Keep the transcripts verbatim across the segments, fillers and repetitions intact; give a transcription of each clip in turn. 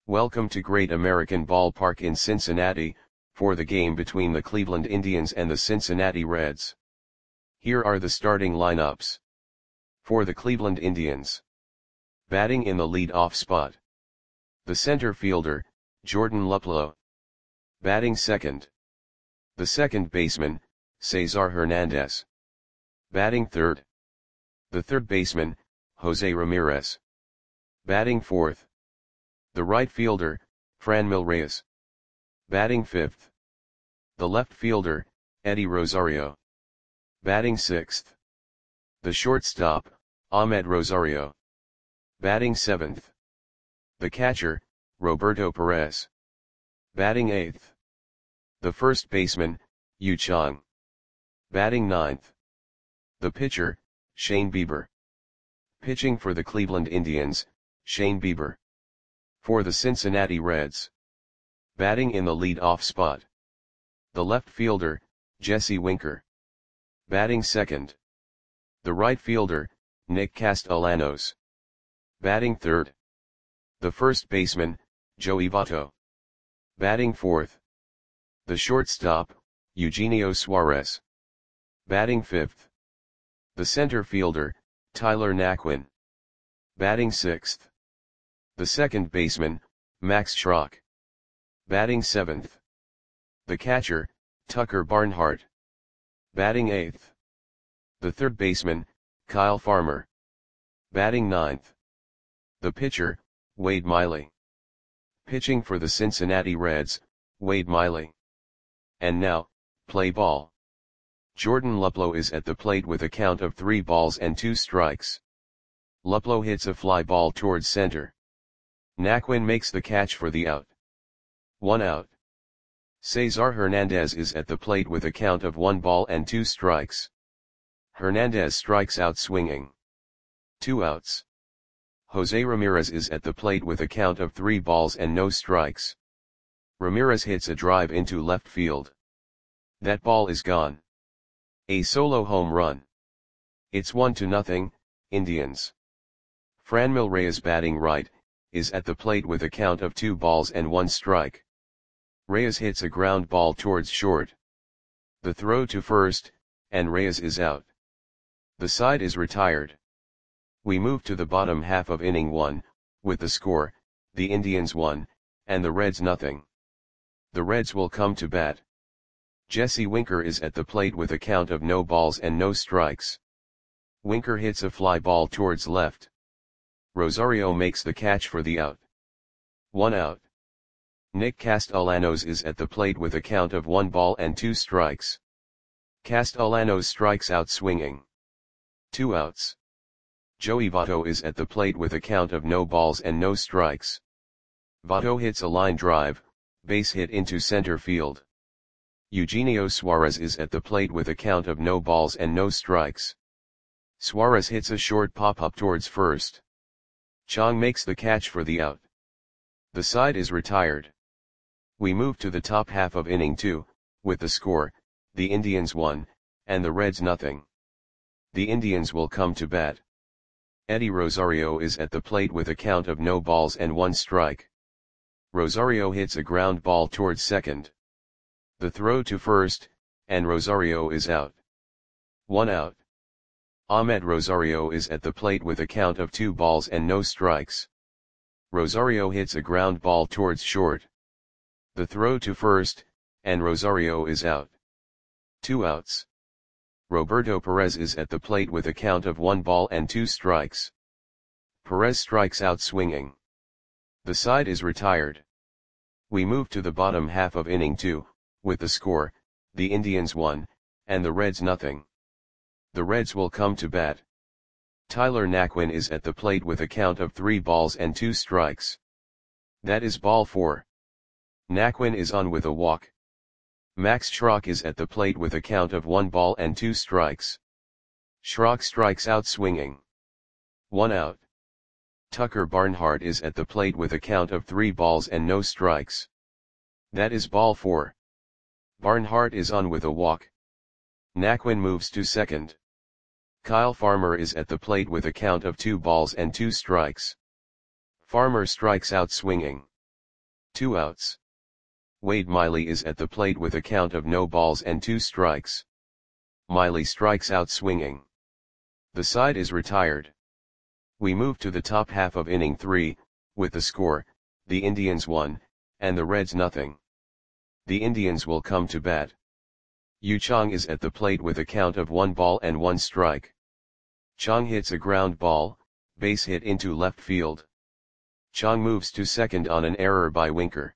Welcome to Great American Ballpark in Cincinnati, for the game between the Cleveland Indians and the Cincinnati Reds. Here are the starting lineups. For the Cleveland Indians. Batting in the lead-off spot. The center fielder, Jordan Luplow. Batting second. The second baseman, Cesar Hernandez. Batting third. The third baseman, Jose Ramirez. Batting fourth. The right fielder, Franmil Reyes. Batting fifth. The left fielder, Eddie Rosario. Batting sixth. The shortstop, Ahmed Rosario. Batting seventh. The catcher, Roberto Perez. Batting eighth. The first baseman, Yu Chang. Batting ninth. The pitcher, Shane Bieber. Pitching for the Cleveland Indians, Shane Bieber. For the Cincinnati Reds. Batting in the lead-off spot. The left fielder, Jesse Winker. Batting second. The right fielder, Nick Castellanos. Batting third. The first baseman, Joey Votto. Batting fourth. The shortstop, Eugenio Suarez. Batting fifth. The center fielder, Tyler Naquin. Batting sixth. The second baseman, Max Schrock. Batting seventh. The catcher, Tucker Barnhart. Batting eighth. The third baseman, Kyle Farmer. Batting ninth. The pitcher, Wade Miley. Pitching for the Cincinnati Reds, Wade Miley. And now, play ball. Jordan Luplow is at the plate with a count of three balls and two strikes. Luplow hits a fly ball towards center. Naquin makes the catch for the out. One out. Cesar Hernandez is at the plate with a count of one ball and two strikes. Hernandez strikes out swinging. Two outs. Jose Ramirez is at the plate with a count of three balls and no strikes. Ramirez hits a drive into left field. That ball is gone. A solo home run. It's one to nothing, Indians. Franmil Reyes batting right, is at the plate with a count of two balls and one strike. Reyes hits a ground ball towards short. The throw to first, and Reyes is out. The side is retired. We move to the bottom half of inning one, with the score, the Indians one, and the Reds nothing. The Reds will come to bat. Jesse Winker is at the plate with a count of no balls and no strikes. Winker hits a fly ball towards left. Rosario makes the catch for the out. One out. Nick Castellanos is at the plate with a count of one ball and two strikes. Castellanos strikes out swinging. Two outs. Joey Votto is at the plate with a count of no balls and no strikes. Votto hits a line drive, base hit into center field. Eugenio Suarez is at the plate with a count of no balls and no strikes. Suarez hits a short pop-up towards first. Chang makes the catch for the out. The side is retired. We move to the top half of inning two, with the score, the Indians one, and the Reds nothing. The Indians will come to bat. Eddie Rosario is at the plate with a count of no balls and one strike. Rosario hits a ground ball towards second. The throw to first, and Rosario is out. One out. Ahmed Rosario is at the plate with a count of two balls and no strikes. Rosario hits a ground ball towards short. The throw to first, and Rosario is out. Two outs. Roberto Perez is at the plate with a count of one ball and two strikes. Perez strikes out swinging. The side is retired. We move to the bottom half of inning two, with the score, the Indians one, and the Reds nothing. The Reds will come to bat. Tyler Naquin is at the plate with a count of three balls and two strikes. That is ball four. Naquin is on with a walk. Max Schrock is at the plate with a count of one ball and two strikes. Schrock strikes out swinging. One out. Tucker Barnhart is at the plate with a count of three balls and no strikes. That is ball four. Barnhart is on with a walk. Naquin moves to second. Kyle Farmer is at the plate with a count of two balls and two strikes. Farmer strikes out swinging. Two outs. Wade Miley is at the plate with a count of no balls and two strikes. Miley strikes out swinging. The side is retired. We move to the top half of inning three, with the score, the Indians one, and the Reds nothing. The Indians will come to bat. Yu Chang is at the plate with a count of one ball and one strike. Chang hits a ground ball, base hit into left field. Chang moves to second on an error by Winker.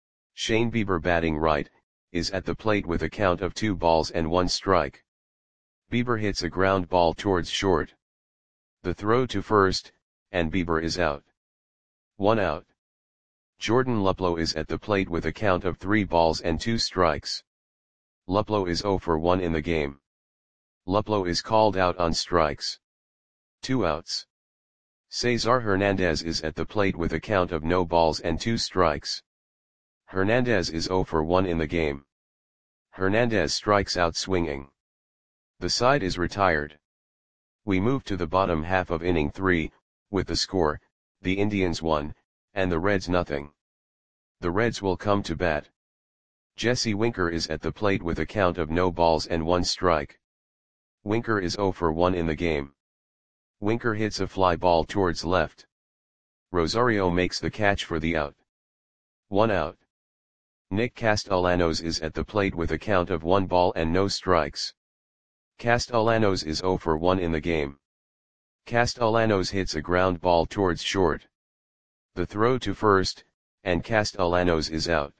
Shane Bieber, batting right, is at the plate with a count of two balls and one strike. Bieber hits a ground ball towards short. The throw to first, and Bieber is out. One out. Jordan Luplow is at the plate with a count of three balls and two strikes. Luplow is oh for one in the game. Luplow is called out on strikes. Two outs. Cesar Hernandez is at the plate with a count of no balls and two strikes. Hernandez is oh for one in the game. Hernandez strikes out swinging. The side is retired. We move to the bottom half of inning three, with the score, the Indians one, and the Reds nothing. The Reds will come to bat. Jesse Winker is at the plate with a count of no balls and one strike. Winker is oh for one in the game. Winker hits a fly ball towards left. Rosario makes the catch for the out. One out. Nick Castellanos is at the plate with a count of one ball and no strikes. Castellanos is oh for one in the game. Castellanos hits a ground ball towards short. The throw to first, and Castellanos is out.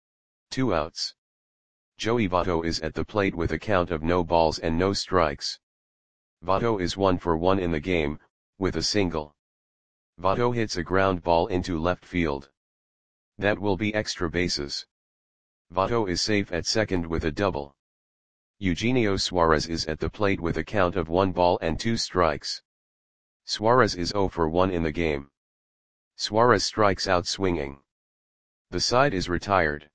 Two outs. Joey Votto is at the plate with a count of no balls and no strikes. Votto is one for one in the game, with a single. Votto hits a ground ball into left field. That will be extra bases. Votto is safe at second with a double. Eugenio Suarez is at the plate with a count of one ball and two strikes. Suarez is oh for one in the game. Suarez strikes out swinging. The side is retired.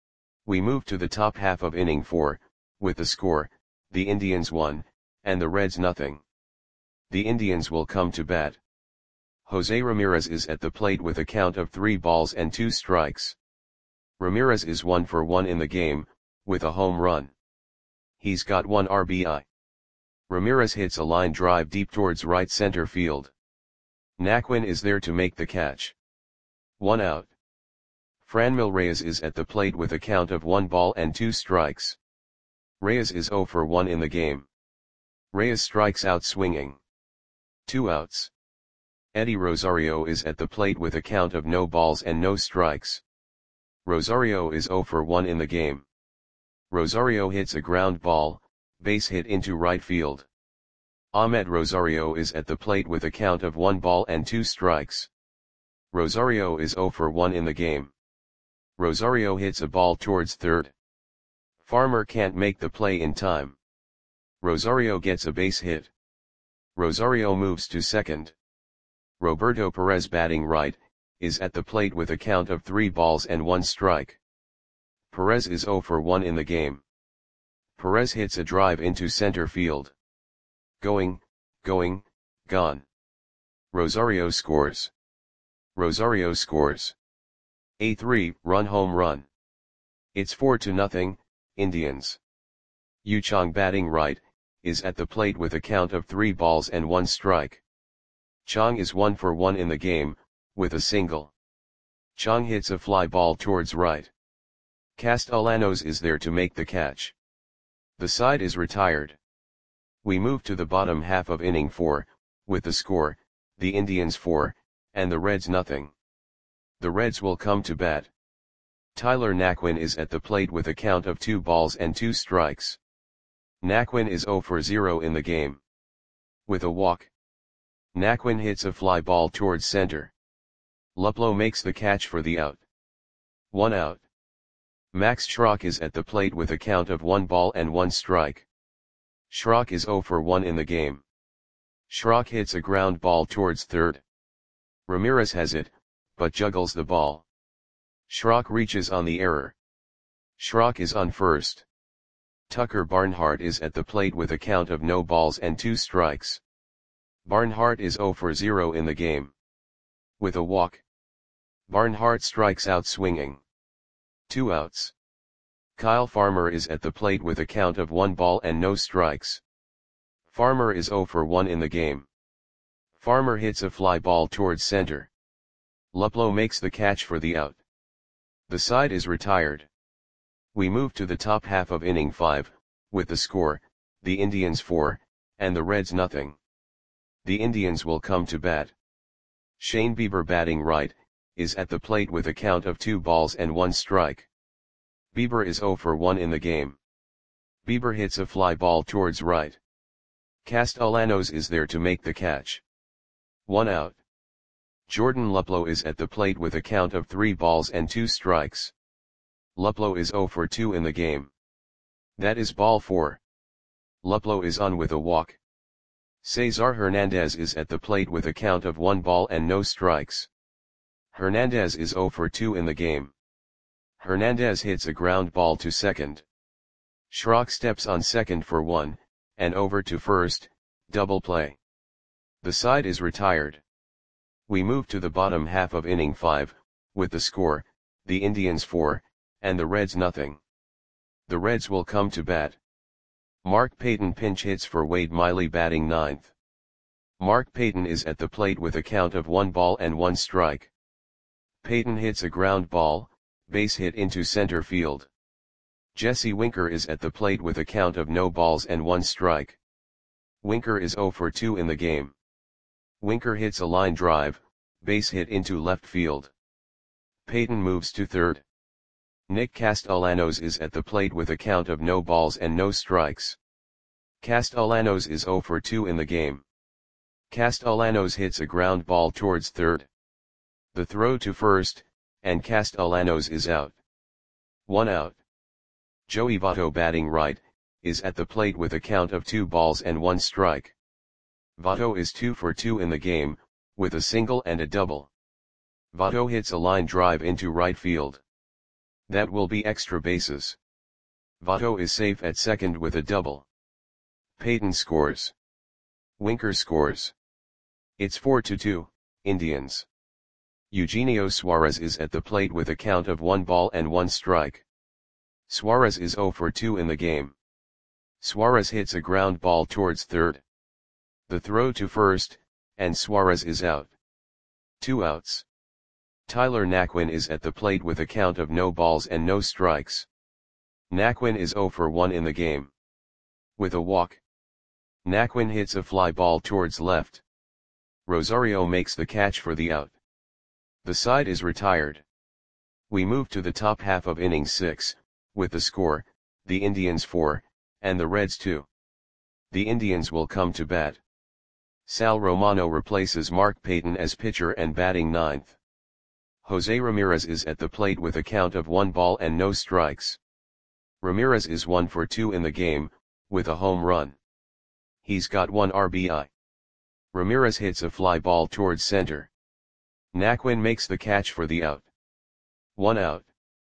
We move to the top half of inning four, with the score, the Indians one, and the Reds nothing. The Indians will come to bat. Jose Ramirez is at the plate with a count of three balls and two strikes. Ramirez is one for one in the game, with a home run. He's got one R B I. Ramirez hits a line drive deep towards right center field. Naquin is there to make the catch. One out. Franmil Reyes is at the plate with a count of one ball and two strikes. Reyes is oh for one in the game. Reyes strikes out swinging. Two outs. Eddie Rosario is at the plate with a count of no balls and no strikes. Rosario is oh for one in the game. Rosario hits a ground ball, base hit into right field. Ahmed Rosario is at the plate with a count of one ball and two strikes. Rosario is oh for one in the game. Rosario hits a ball towards third. Farmer can't make the play in time. Rosario gets a base hit. Rosario moves to second. Roberto Perez, batting right, is at the plate with a count of three balls and one strike. Perez is oh for one in the game. Perez hits a drive into center field. Going, going, gone. Rosario scores. Rosario scores. A three-run home run. It's four to nothing, Indians. Yu Chang, batting right, is at the plate with a count of three balls and one strike. Chang is one for one in the game, with a single. Chang hits a fly ball towards right. Castellanos is there to make the catch. The side is retired. We move to the bottom half of inning four, with the score, the Indians four, and the Reds nothing. The Reds will come to bat. Tyler Naquin is at the plate with a count of two balls and two strikes. Naquin is oh for zero in the game. With a walk. Naquin hits a fly ball towards center. Luplow makes the catch for the out. One out. Max Schrock is at the plate with a count of one ball and one strike. Schrock is oh for one in the game. Schrock hits a ground ball towards third. Ramirez has it, but juggles the ball. Schrock reaches on the error. Schrock is on first. Tucker Barnhart is at the plate with a count of no balls and two strikes. Barnhart is oh for zero in the game. With a walk. Barnhart strikes out swinging. Two outs. Kyle Farmer is at the plate with a count of one ball and no strikes. Farmer is oh for one in the game. Farmer hits a fly ball towards center. Luplow makes the catch for the out. The side is retired. We move to the top half of inning five, with the score, the Indians four, and the Reds nothing. The Indians will come to bat. Shane Bieber, batting right, is at the plate with a count of two balls and one strike. Bieber is oh for one in the game. Bieber hits a fly ball towards right. Castellanos is there to make the catch. One out. Jordan Luplow is at the plate with a count of three balls and two strikes. Luplow is oh for two in the game. That is ball four. Luplow is on with a walk. Cesar Hernandez is at the plate with a count of one ball and no strikes. Hernandez is oh for two in the game. Hernandez hits a ground ball to second. Schrock steps on second for one, and over to first, double play. The side is retired. We move to the bottom half of inning five, with the score, the Indians four, and the Reds nothing. The Reds will come to bat. Mark Payton pinch hits for Wade Miley, batting ninth. Mark Payton is at the plate with a count of one ball and one strike. Payton hits a ground ball, base hit into center field. Jesse Winker is at the plate with a count of no balls and one strike. Winker is oh for two in the game. Winker hits a line drive, base hit into left field. Payton moves to third. Nick Castellanos is at the plate with a count of no balls and no strikes. Castellanos is oh for two in the game. Castellanos hits a ground ball towards third. The throw to first, and Castellanos is out. One out. Joey Votto, batting right, is at the plate with a count of two balls and one strike. Votto is two for two in the game, with a single and a double. Votto hits a line drive into right field. That will be extra bases. Votto is safe at second with a double. Payton scores. Winker scores. It's four to two, Indians. Eugenio Suarez is at the plate with a count of one ball and one strike. Suarez is oh for two in the game. Suarez hits a ground ball towards third. The throw to first, and Suarez is out. Two outs. Tyler Naquin is at the plate with a count of no balls and no strikes. Naquin is oh for one in the game. With a walk. Naquin hits a fly ball towards left. Rosario makes the catch for the out. The side is retired. We move to the top half of inning six, with the score, the Indians four, and the Reds two. The Indians will come to bat. Sal Romano replaces Mark Payton as pitcher and batting ninth. Jose Ramirez is at the plate with a count of one ball and no strikes. Ramirez is one for two in the game, with a home run. He's got one R B I. Ramirez hits a fly ball towards center. Naquin makes the catch for the out. One out.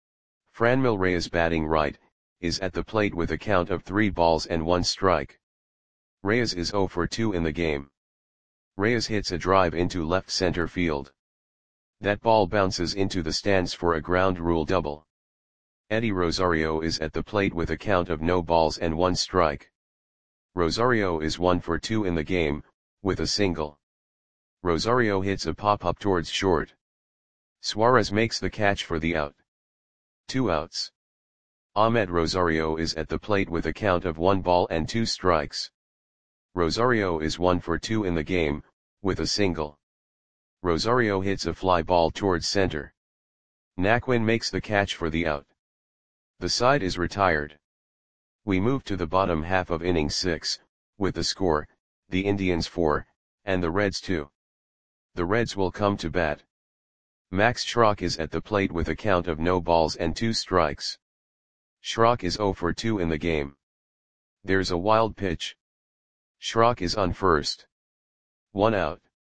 Franmil Reyes, batting right, is at the plate with a count of three balls and one strike. Reyes is oh for two in the game. Reyes hits a drive into left center field. That ball bounces into the stands for a ground rule double. Eddie Rosario is at the plate with a count of no balls and one strike. Rosario is one for two in the game, with a single. Rosario hits a pop-up towards short. Suarez makes the catch for the out. Two outs. Ahmed Rosario is at the plate with a count of one ball and two strikes. Rosario is one for two in the game, with a single. Rosario hits a fly ball towards center. Naquin makes the catch for the out. The side is retired. We move to the bottom half of inning six, with the score, the Indians four, and the Reds two. The Reds will come to bat. Max Schrock is at the plate with a count of no balls and two strikes. Schrock is oh for two in the game. There's a wild pitch. Schrock is on first. One out.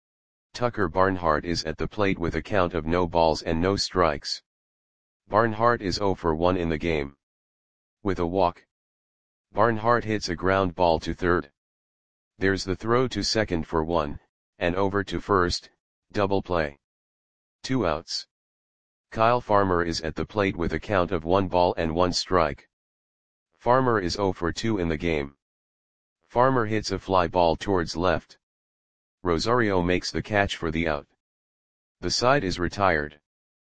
Tucker Barnhart is at the plate with a count of no balls and no strikes. Barnhart is oh for one in the game. With a walk. Barnhart hits a ground ball to third. There's the throw to second for one, and over to first, double play. Two outs. Kyle Farmer is at the plate with a count of one ball and one strike. Farmer is zero for two in the game. Farmer hits a fly ball towards left. Rosario makes the catch for the out. The side is retired.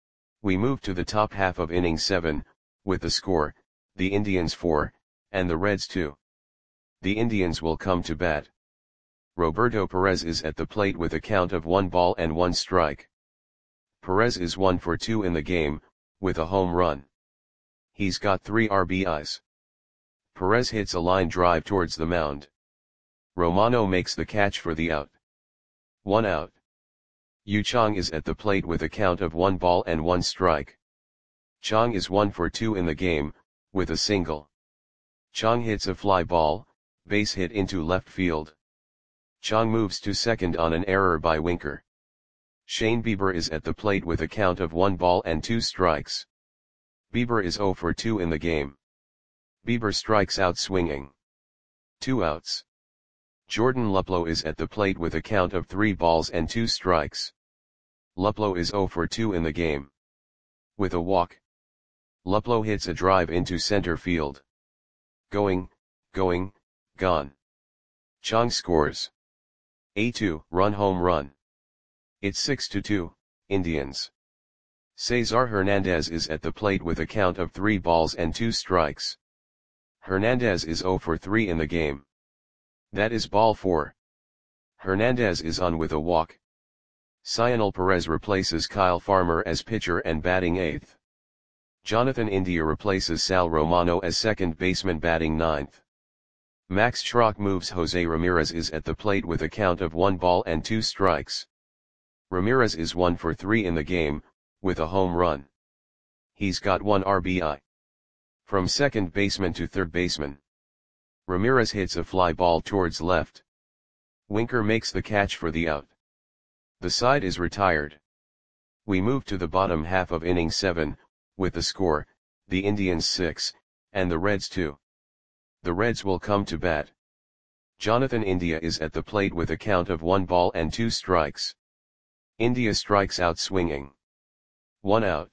We move to the top half of inning seven, with the score, the Indians four, and the Reds two. The Indians will come to bat. Roberto Perez is at the plate with a count of one ball and one strike. Perez is one for two in the game, with a home run. He's got three R B Is. Perez hits a line drive towards the mound. Romano makes the catch for the out. One out. Yu Chang is at the plate with a count of one ball and one strike. Chang is one for two in the game, with a single. Chang hits a fly ball, base hit into left field. Chang moves to second on an error by Winker. Shane Bieber is at the plate with a count of one ball and two strikes. Bieber is zero for two in the game. Bieber strikes out swinging. Two outs. Jordan Luplow is at the plate with a count of three balls and two strikes. Luplow is zero for two in the game. With a walk. Luplow hits a drive into center field. Going, going, gone. Chang scores. A two run home run. It's six to two, Indians. Cesar Hernandez is at the plate with a count of three balls and two strikes. Hernandez is zero for three in the game. That is ball four. Hernandez is on with a walk. Cionel Perez replaces Kyle Farmer as pitcher and batting eighth. Jonathan India replaces Sal Romano as second baseman batting ninth. Max Schrock moves Jose Ramirez is at the plate with a count of one ball and two strikes. Ramirez is one for three in the game, with a home run. He's got one R B I. From second baseman to third baseman. Ramirez hits a fly ball towards left. Winker makes the catch for the out. The side is retired. We move to the bottom half of inning seven, with the score, the Indians six, and the Reds two. The Reds will come to bat. Jonathan India is at the plate with a count of one ball and two strikes. India strikes out swinging. One out.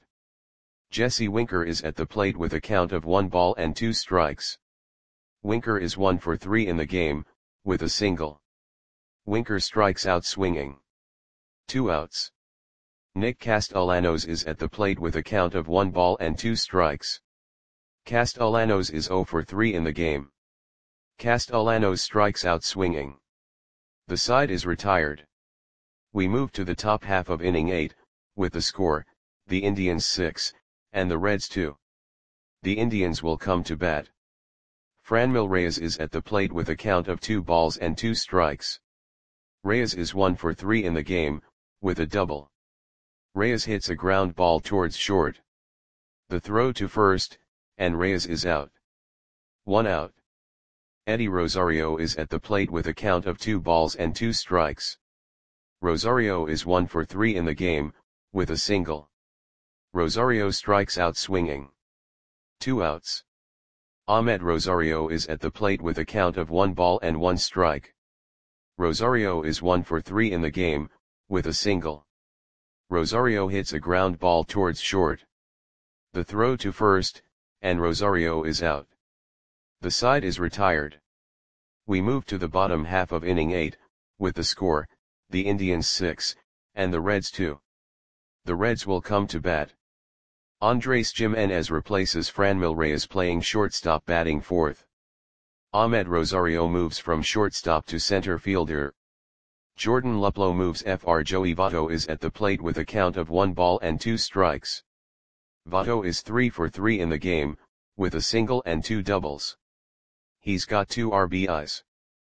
Jesse Winker is at the plate with a count of one ball and two strikes. Winker is one for three in the game, with a single. Winker strikes out swinging. Two outs. Nick Castellanos is at the plate with a count of one ball and two strikes. Castellanos is zero for three in the game. Castellanos strikes out swinging. The side is retired. We move to the top half of inning eight, with the score, the Indians six, and the Reds two. The Indians will come to bat. Franmil Reyes is at the plate with a count of two balls and two strikes. Reyes is one for three in the game, with a double. Reyes hits a ground ball towards short. The throw to first, and Reyes is out. One out. Eddie Rosario is at the plate with a count of two balls and two strikes. Rosario is one for three in the game, with a single. Rosario strikes out swinging. Two outs. Ahmed Rosario is at the plate with a count of one ball and one strike. Rosario is one for three in the game, with a single. Rosario hits a ground ball towards short. The throw to first, and Rosario is out. The side is retired. We move to the bottom half of inning eight, with the score, the Indians six, and the Reds two. The Reds will come to bat. Andres Jimenez replaces Franmil Reyes playing shortstop batting fourth. Ahmed Rosario moves from shortstop to center fielder. Jordan Luplow moves F R Joey Votto is at the plate with a count of one ball and two strikes. Votto is three for three in the game, with a single and two doubles. He's got two R B Is.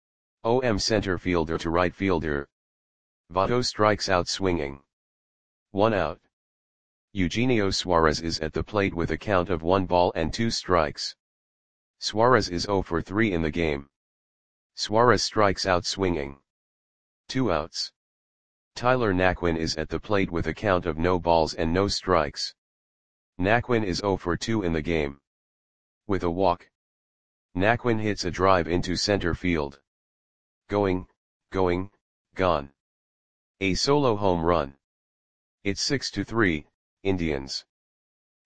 O M center fielder to right fielder. Votto strikes out swinging. One out. Eugenio Suarez is at the plate with a count of one ball and two strikes. Suarez is zero for three in the game. Suarez strikes out swinging. Two outs. Tyler Naquin is at the plate with a count of no balls and no strikes. Naquin is zero for two in the game. With a walk. Naquin hits a drive into center field. Going, going, gone. A solo home run. It's six to three, Indians.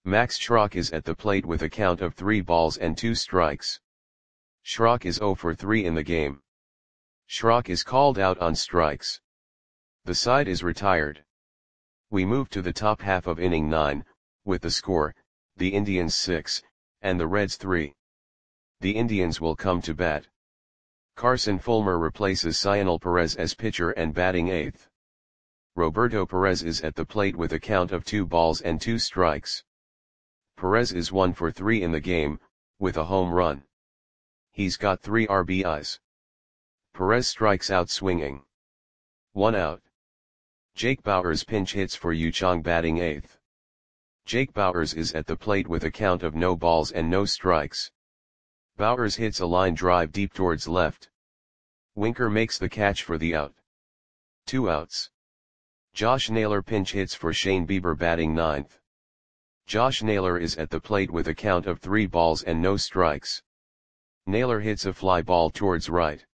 Max Schrock is at the plate with a count of three balls and two strikes. Schrock is zero for three in the game. Schrock is called out on strikes. The side is retired. We move to the top half of inning nine, with the score, the Indians six, and the Reds three. The Indians will come to bat. Carson Fulmer replaces Cionel Perez as pitcher and batting eighth. Roberto Perez is at the plate with a count of two balls and two strikes. Perez is one for three in the game, with a home run. He's got three R B Is. Perez strikes out swinging. One out. Jake Bauers pinch hits for Yu Chang batting eighth. Jake Bauers is at the plate with a count of no balls and no strikes. Bauers hits a line drive deep towards left. Winker makes the catch for the out. Two outs. Josh Naylor pinch hits for Shane Bieber batting ninth. Josh Naylor is at the plate with a count of three balls and no strikes. Naylor hits a fly ball towards right.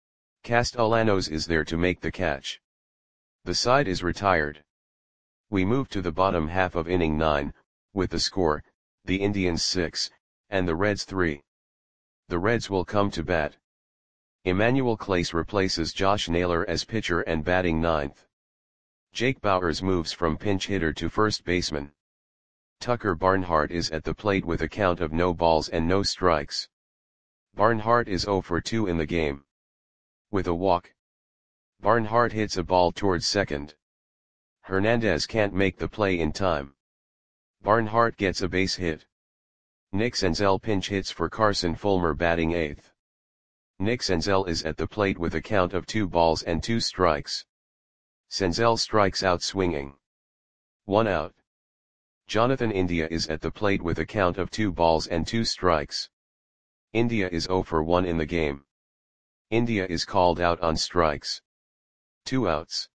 Castellanos is there to make the catch. The side is retired. We move to the bottom half of inning nine, with the score, the Indians six, and the Reds three. The Reds will come to bat. Emmanuel Clase replaces Josh Naylor as pitcher and batting ninth. Jake Bauers moves from pinch hitter to first baseman. Tucker Barnhart is at the plate with a count of no balls and no strikes. Barnhart is zero for two in the game. With a walk, Barnhart hits a ball towards second. Hernandez can't make the play in time. Barnhart gets a base hit. Nick Senzel pinch hits for Carson Fulmer batting eighth. Nick Senzel is at the plate with a count of two balls and two strikes. Senzel strikes out swinging. One out. Jonathan India is at the plate with a count of two balls and two strikes. India is zero for one in the game. India is called out on strikes. Two outs.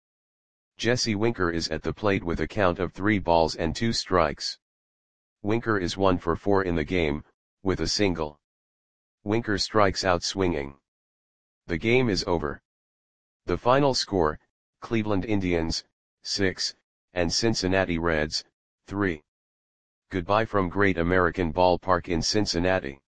Jesse Winker is at the plate with a count of three balls and two strikes. Winker is one for four in the game, with a single. Winker strikes out swinging. The game is over. The final score, Cleveland Indians, six, and Cincinnati Reds, three. Goodbye from Great American Ballpark in Cincinnati.